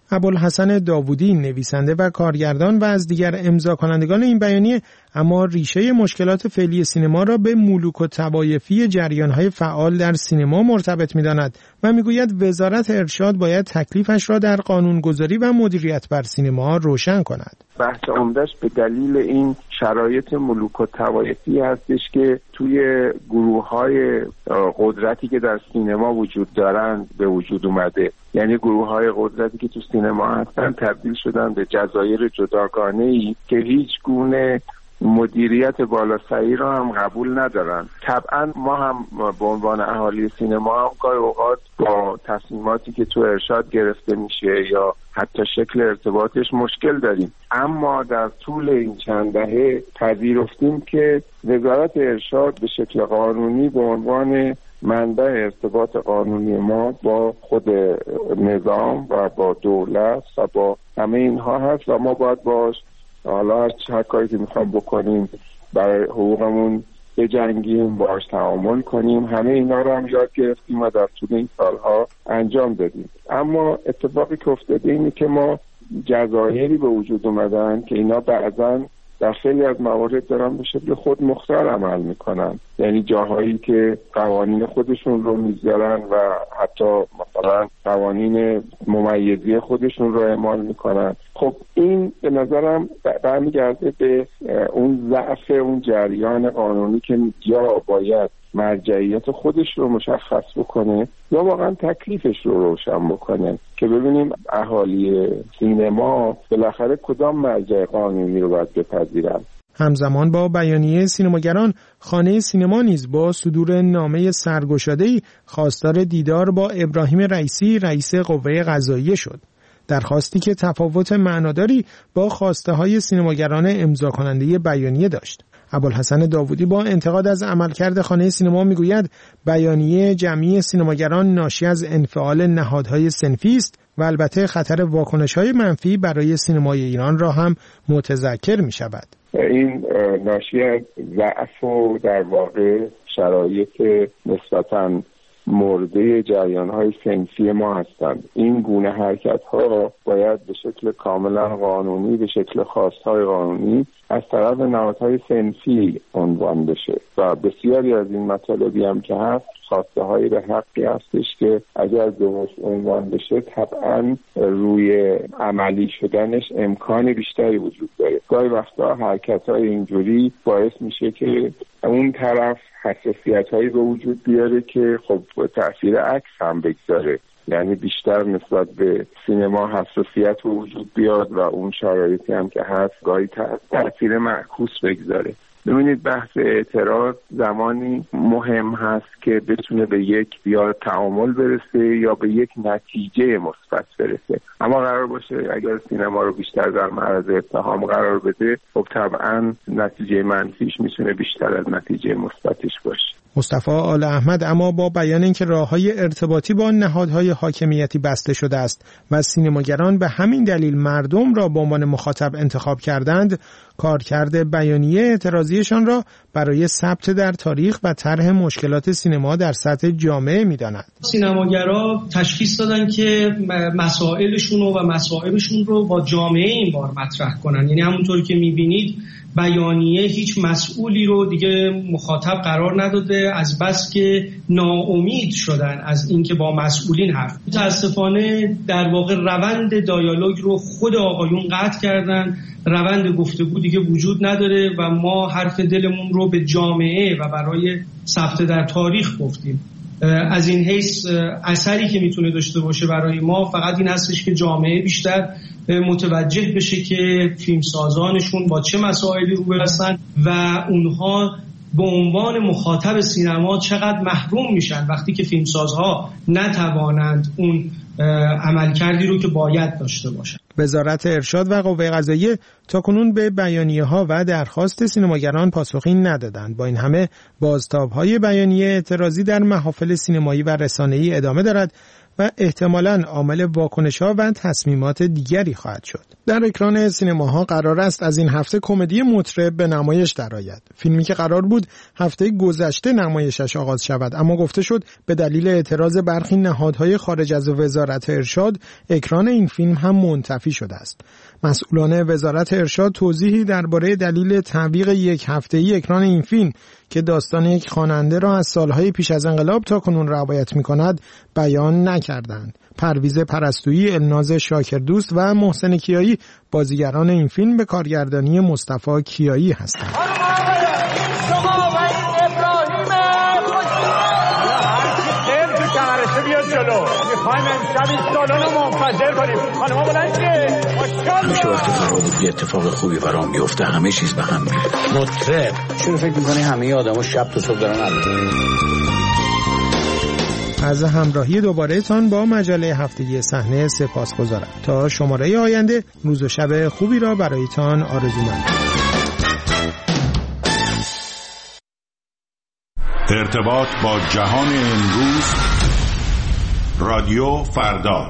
ابوالحسن داوودی نویسنده و کارگردان و از دیگر امضا کنندگان این بیانیه اما ریشه مشکلات فعلی سینما را به ملوک و طوایفی جریان‌های فعال در سینما مرتبط می‌داند و می‌گوید وزارت ارشاد باید تکلیفش را در قانونگذاری و مدیریت بر سینما روشن کند. بحث عمده‌اش به دلیل این شرایط ملوک و طوایفی هستش که توی گروه‌های قدرتی که در سینما وجود دارند به وجود اومده. یعنی گروه‌های قدرتی که تو سینما هستن تبدیل شدن به جزایر جداگانه‌ای که هیچ گونه مدیریت بالاسری را هم قبول ندارن. طبعا ما هم به عنوان اهالی سینما هم گاهی اوقات با تصمیماتی که تو ارشاد گرفته میشه یا حتی شکل ارتباطش مشکل داریم، اما در طول این چند دهه پذیرفتیم که وزارت ارشاد به شکل قانونی به عنوان منبع ارتباط قانونی ما با خود نظام و با دولت و با همه اینها هست و ما باید باش حالا هر کاری که میخوام بکنیم برای حقوقمون بجنگیم، باش تعامل کنیم، همه اینا رو هم یاد گرفتیم و در طول این سالها انجام دادیم. اما اتفاقی که افتاده اینه که ما جزایری به وجود اومدن که اینا بعضاً در خیلی از موارد دارن به شکل خود مختار عمل میکنن، یعنی جاهایی که قوانین خودشون رو میذارن و حتی مثلا قوانین ممیزی خودشون رو اعمال میکنن. خب این به نظرم برمیگرده به اون ضعف اون جریان قانونی که یا باید مرجعیت خودش رو مشخص بکنه یا واقعا تکلیفش رو روشن بکنه که ببینیم اهالی سینما بالاخره کدام مرجع قانونی رو باید بپذیرن. همزمان با بیانیه سینماگران، خانه سینما نیز با صدور نامه سرگشاده‌ای خواستار دیدار با ابراهیم رئیسی رئیس قوه قضاییه شد. درخواستی که تفاوت معناداری با خواسته های سینماگران امضا کننده بیانیه داشت. ابوالحسن داوودی با انتقاد از عملکرد خانه سینما میگوید بیانیه جمعی سینماگران ناشی از انفعال نهادهای صنفی است و البته خطر واکنش‌های منفی برای سینمای ایران را هم متذکر می‌شود. این ناشی از ضعف و در واقع شرایط نسبتاً مرده جریان‌های صنفی ما هستند. این گونه حرکت‌ها باید به شکل کاملا قانونی، به شکل خواست‌های قانونی از طرف نهادهای صنفی عنوان بشه و بسیاری از این مطالبی هم که هست خواسته-های به حقی هستش که اگر درست عنوان بشه طبعاً روی عملی شدنش امکان بیشتری وجود داره. گاهی وقتا حرکت‌های اینجوری باعث میشه که اون طرف حساسیت‌هایی به وجود بیاره که خب تأثیر عکس هم بگذاره، یعنی بیشتر نسبت به سینما حساسیت به وجود بیاد و اون شرایطی هم که هست گاهی تأثیر معکوس بگذاره. ببینید بحث اعتراض زمانی مهم هست که بتونه به یک یا تعامل برسه یا به یک نتیجه مثبت برسه، اما قرار باشه اگر سینما رو بیشتر در معرض اتهام قرار بده خب طبعا نتیجه منفیش میتونه بیشتر از نتیجه مثبتش باشه. مصطفی آل احمد اما با بیان اینکه راه‌های ارتباطی با نهادهای حاکمیتی بسته شده است و سینماگران به همین دلیل مردم را به عنوان مخاطب انتخاب کردند، کارکرد بیانیه اعتراضیشان را برای ثبت در تاریخ و طرح مشکلات سینما در سطح جامعه می‌دانند. سینماگرا تشخیص دادن که مسائلشون و مسائلشون رو با جامعه این بار مطرح کنن، یعنی همونطور که می‌بینید بیانیه هیچ مسئولی رو دیگه مخاطب قرار نداده، از بس که ناامید شدن از اینکه با مسئولین حرف. متاسفانه در واقع روند دیالوگ رو خود آقایون قطع کردن، روند گفتگو دیگه وجود نداره و ما حرف دلمون رو به جامعه و برای ثبت در تاریخ گفتیم. از این حیث اثری که میتونه داشته باشه برای ما فقط این هستش که جامعه بیشتر متوجه بشه که فیلمسازانشون با چه مسائلی روبرو هستن و اونها به عنوان مخاطب سینما چقدر محروم میشن وقتی که فیلمسازها نتوانند اون عملکردی رو که باید داشته باشن. وزارت ارشاد و قوه قضاییه تاکنون به بیانیه‌ها و درخواست سینماگران پاسخی ندادند. با این همه بازتاب‌های بیانیه اعتراضی در محافل سینمایی و رسانه‌ای ادامه دارد و احتمالاً عامل واکنش‌ها و تصمیمات دیگری خواهد شد. در اکران سینماها قرار است از این هفته کمدی مطرب به نمایش درآید. فیلمی که قرار بود هفته گذشته نمایشش آغاز شود، اما گفته شد به دلیل اعتراض برخی نهادهای خارج از وزارت ارشاد اکران این فیلم هم منتفی شده است. مسئولان وزارت ارشاد توضیحی درباره دلیل تعویق یک هفته‌ای اکران این فیلم که داستان یک خواننده را از سالهای پیش از انقلاب تا کنون روایت می‌کند بیان نکردند. پرویز پرستویی، الناز شاکردوست و محسن کیایی بازیگران این فیلم به کارگردانی مصطفی کیایی هستند. همیشه وقتی فرار بود یه اتفاق خوبی برام میفته، همه چیز به هم میره. مطرب چرا فکر میکنی همه آدما شب تا صبح دارن الان؟ از همراهی دوباره تان با مجله هفتگی صحنه سپاسگزارم. تا شماره آینده روز و شب خوبی را برایتان آرزومند. ارتباط با جهان امروز، رادیو فردا.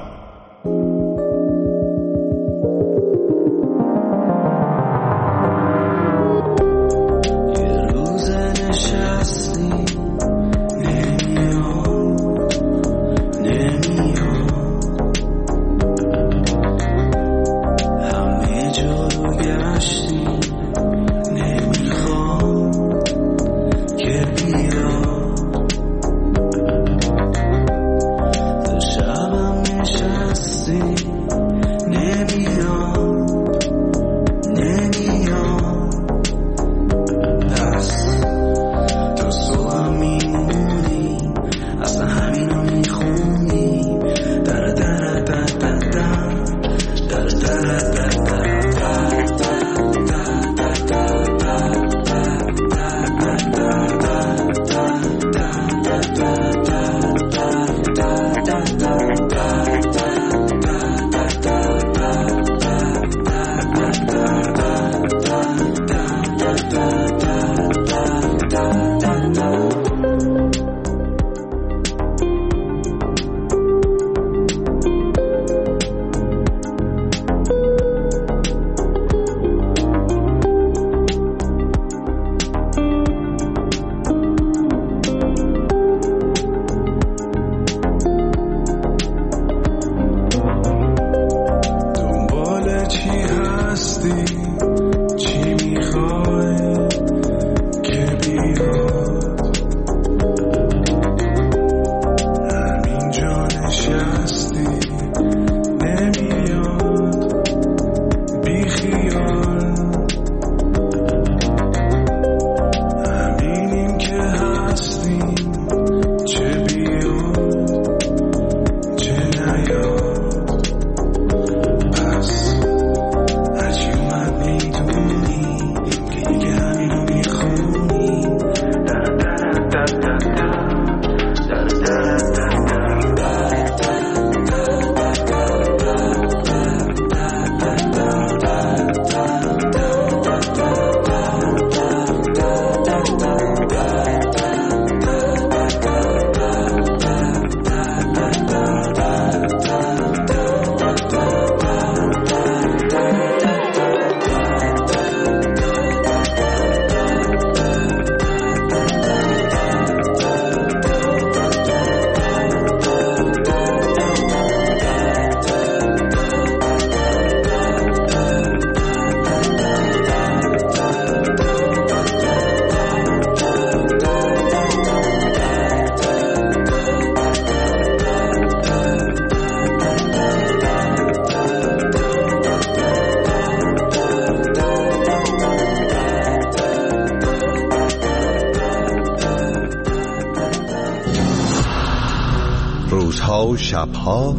روزها و شبها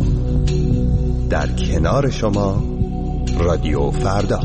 در کنار شما رادیو فردا.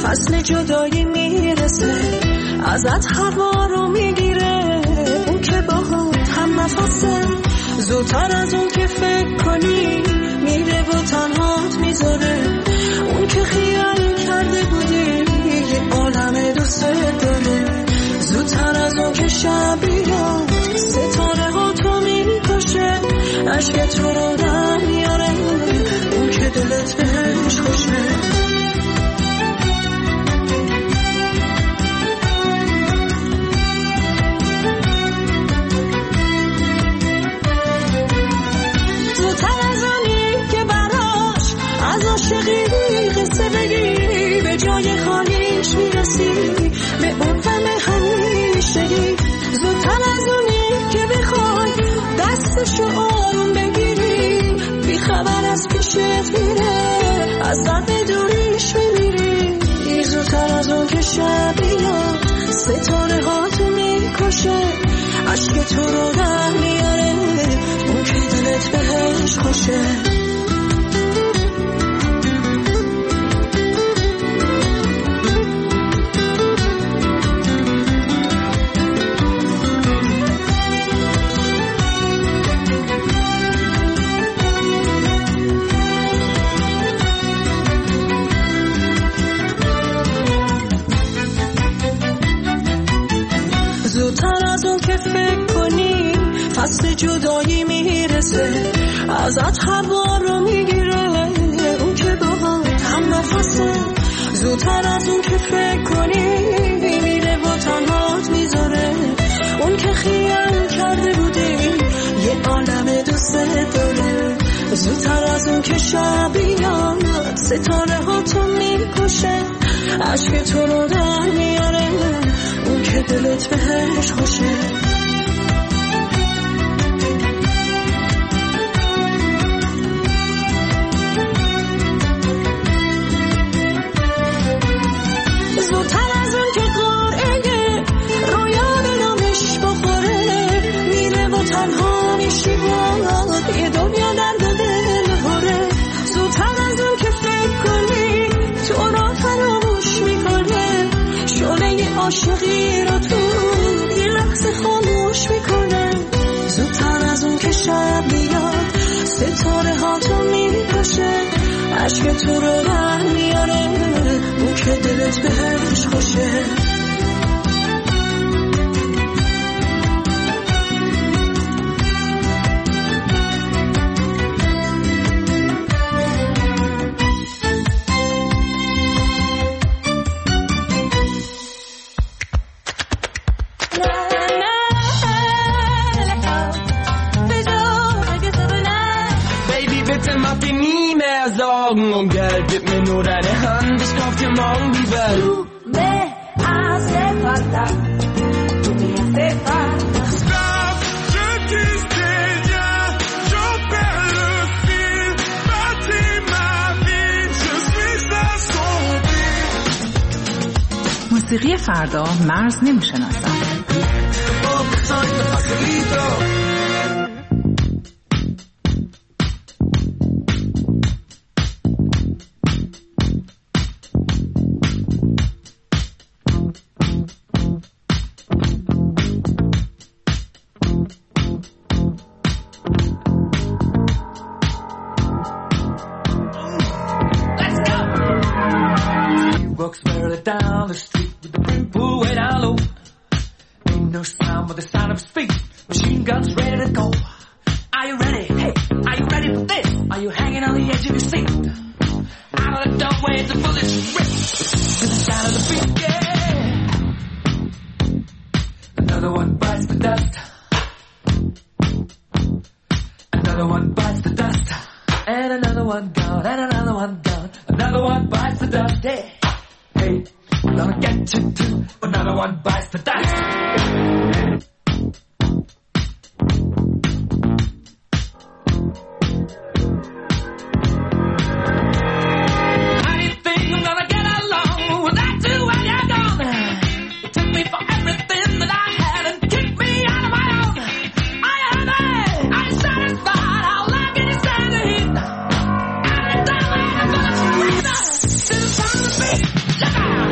فصل جدایی میرسه ازت هوا رو میگیره اون که باهات هم نفسه زودتر از اون که فکر کنی میره و تنهات میذاره اون که خیال کرده بودی یه عالم دوست داره زودتر از اون که شب بیاد ستاره ها تو میکشه عشق تو رو در میاره اون که دلت بهش خوشه قصه بگی به جای خالیش میرسی به اون غم همیشگی زودتر از اونی که بخوای دستشو آروم بگیری بی خبر از پیشت میره از درد دوریش میمیری زودتر از اون که شب بیاد ستاره ها تو میکشه عشق تو رو در میاره اون که دلت بهش خوشه فصل جدایی میرسه ازت هوا رو میگیره اون که باهات هم نفسه زودتر از اون که فکر کنی میره و تنهات میذاره اون که خیال کرده بودی یه عالم دوست داره زودتر از اون که شب بیاد ستاره ها تو میکشه عشق تو رو در میاره اون که دلت بهش خوشه یه دنیا درد دل هره زودتر از اون که فکر کنی تو را فراموش میکنه شعله عاشقی رو تو یه لحظه خاموش میکنه زودتر از اون که شب بیاد ستاره ها تو میکشه عشق تو رو در میاره اون که دلت بهش خوشه Und Geld, gib mir nur deine Hand, ich kauf dir morgen die Welt. Du me hace falta, tu me hace falta. Stop, je t'estelle, je perds le fil, bâtis ma vie, je suis assombri. موسیقی فردا مرز نمیشناسد. Down the street with the people way down low. Ain't no sound but the sound of his feet. Machine guns ready to go. Are you ready? Hey, are you ready for this? Are you hanging on the edge of your seat? Out of the doorway, the bullets rip to the sound of the beat. Yeah. Another one bites the dust. Another one bites the dust. And another one gone. And another one gone. Another one bites the dust. Hey. Hey, gonna get you too. Another one bites the dust. How do you think I'm gonna get along without you when you're gone? You took me for everything that I had and kicked me out of my own. Are you happy? Are you satisfied? How long can you stand the heat? I'm down there, I'm gonna freeze up to the sound of the beat. Look out!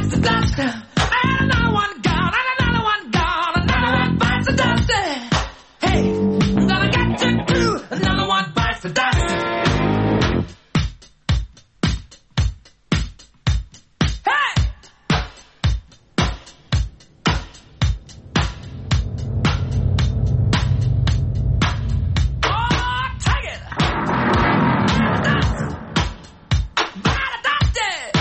bites the dust, and another one gone, and another one gone, another one bites the dust. Hey, I'm gonna get you too. Another one bites the dust. Hey! Oh, take it! Bite the dust!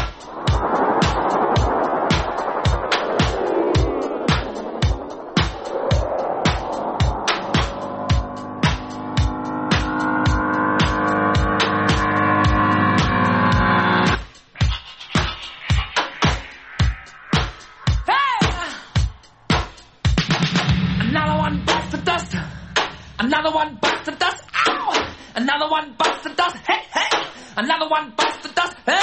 Another one bites the dust. Another one bites the dust. Ow! Another one bites the dust. Hey, hey! Another one bites the dust. Hey!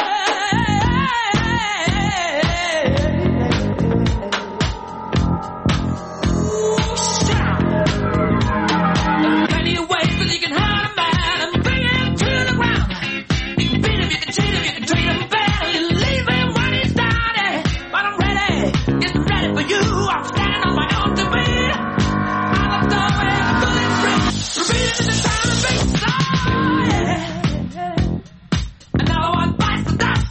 Ooh, shout! There are plenty of ways that you can hurt a man and bring him to the ground. You can beat him, you can cheat him, you can treat him bad, you leave him when he's down. But I'm ready, getting ready for you. I'm standing on my own two feet. I'm a dog with a bullet free. Repeating in the time and beat. Oh, yeah. Another one bites the dust.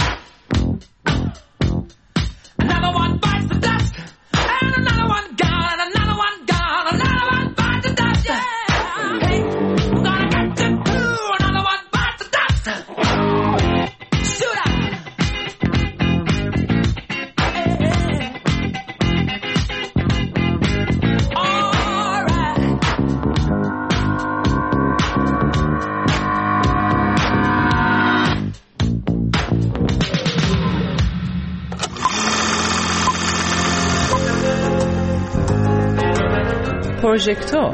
Another one bites the dust. And another one gone, and another one gone, another one bites the dust. Yeah. Hey, I'm gonna get you too. Another one bites the dust. Shoot up. پروژکتور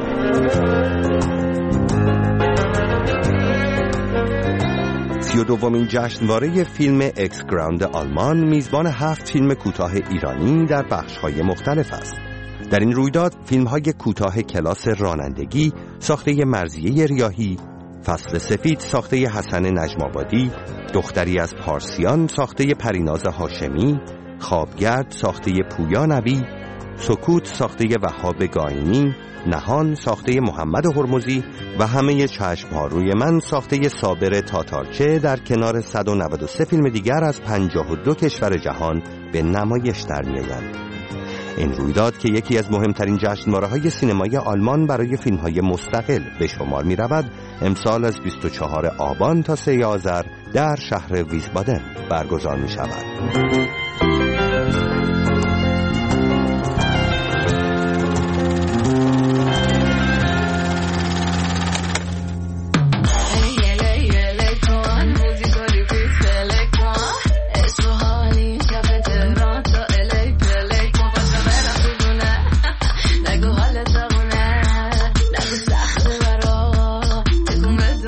سی و دومین جشنواره فیلم اکس گراند آلمان میزبان هفت فیلم کوتاه ایرانی در بخش‌های مختلف است. در این رویداد فیلم‌های کوتاه کلاس رانندگی ساخته مرضیه ریاحی، فصل سفید ساخته حسن نجم‌آبادی، دختری از پارسیان ساخته پریناز هاشمی، خوابگرد ساخته پویا نوی، سکوت ساخته وهاب گاینی، نهان ساخته محمد هرمزی و همه چشم‌ها روی من ساخته صابر تاتارچه در کنار صد و نود و سه فیلم دیگر از پنجاه و دو کشور جهان به نمایش در می‌آیند. این رویداد که یکی از مهمترین جشنواره‌های سینمایی آلمان برای فیلم‌های مستقل به شمار می‌رود، امسال از بیست و چهارم آبان تا سوم آذر در شهر ویسبادن برگزار می‌شود.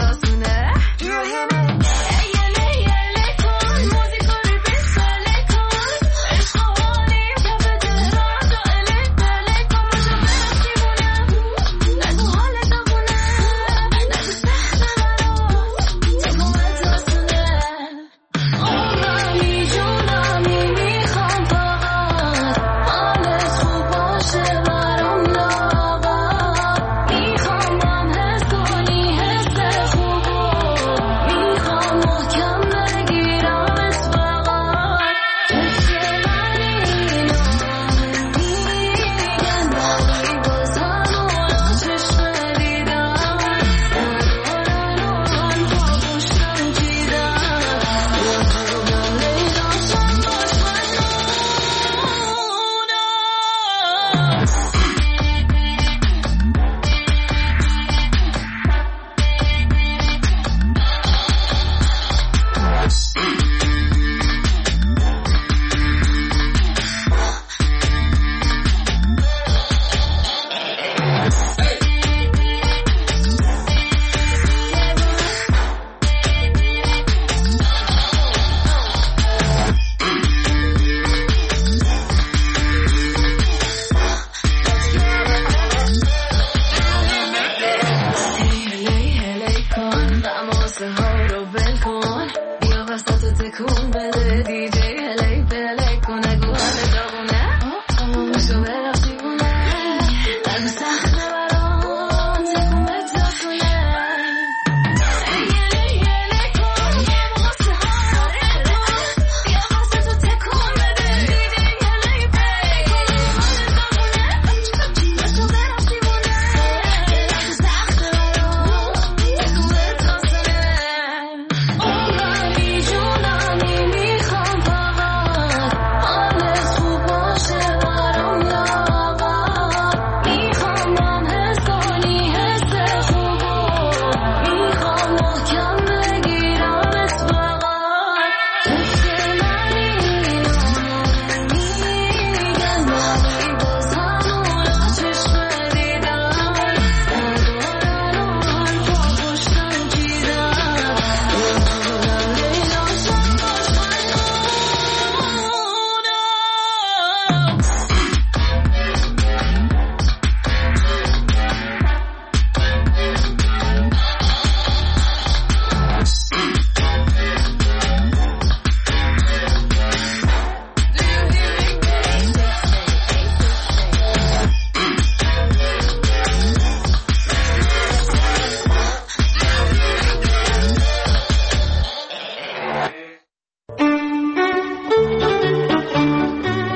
Music on repeat, so let go.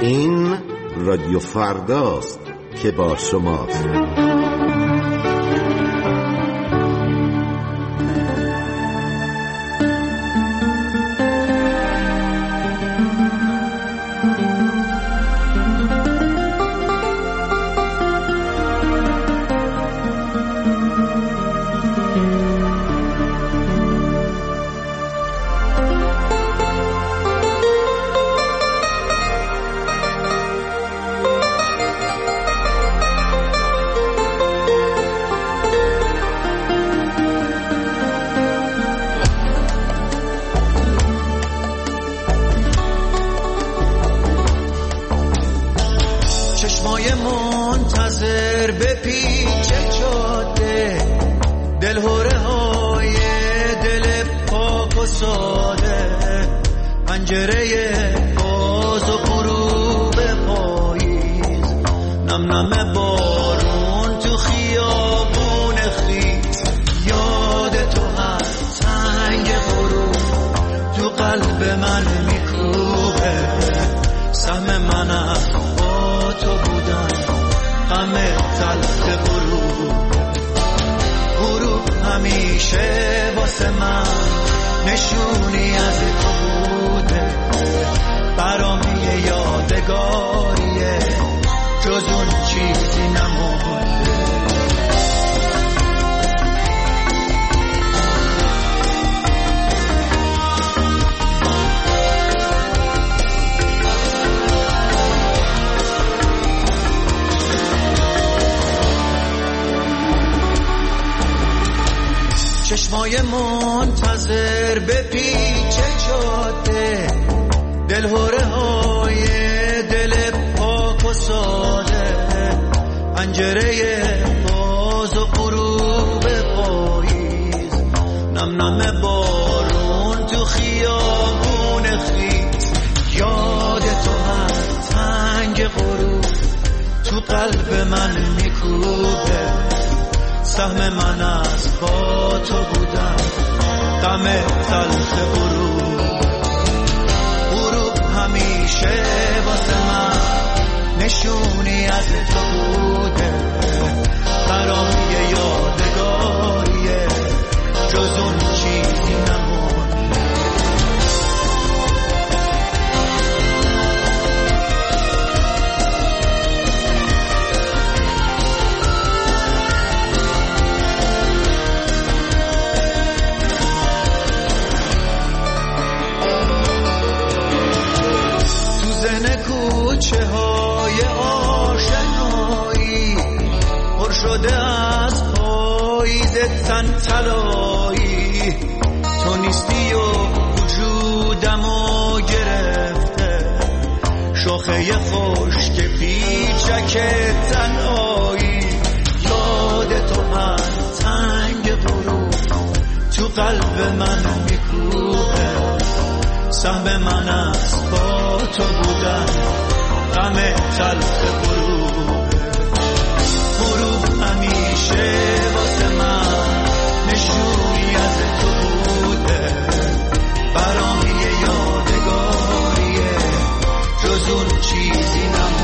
این رادیو فرداست که با شماست. چشمای منتظر به پیچ جاده، دلهوره های دل پاک و ساده، پنجره باز و غروب پاییز، نم نم بارون تو خیابون خیز، یاد تو هر تنگ غروب تو قلب من میکوبه، سهم من از با تو بودم، غم تلخ غروب غروب همیشه واسه من نشونی از تو بوده، برام یه یادگاریه جز اون چیزی نمونده. کوچه های آشنایی پر شده از پاییز تن طلایی، تو نیستی و وجودمو گرفته، شاخه خشک پیچک تنهایی، یاد تو هر تنگ غروب تو قلب من میکوبه، سهم من از با تو بودن، غم تلخ غروب غروب همیشه واسه من نشونی از تو بوده، برام یه یادگاریه جز اون چیزی نمونده.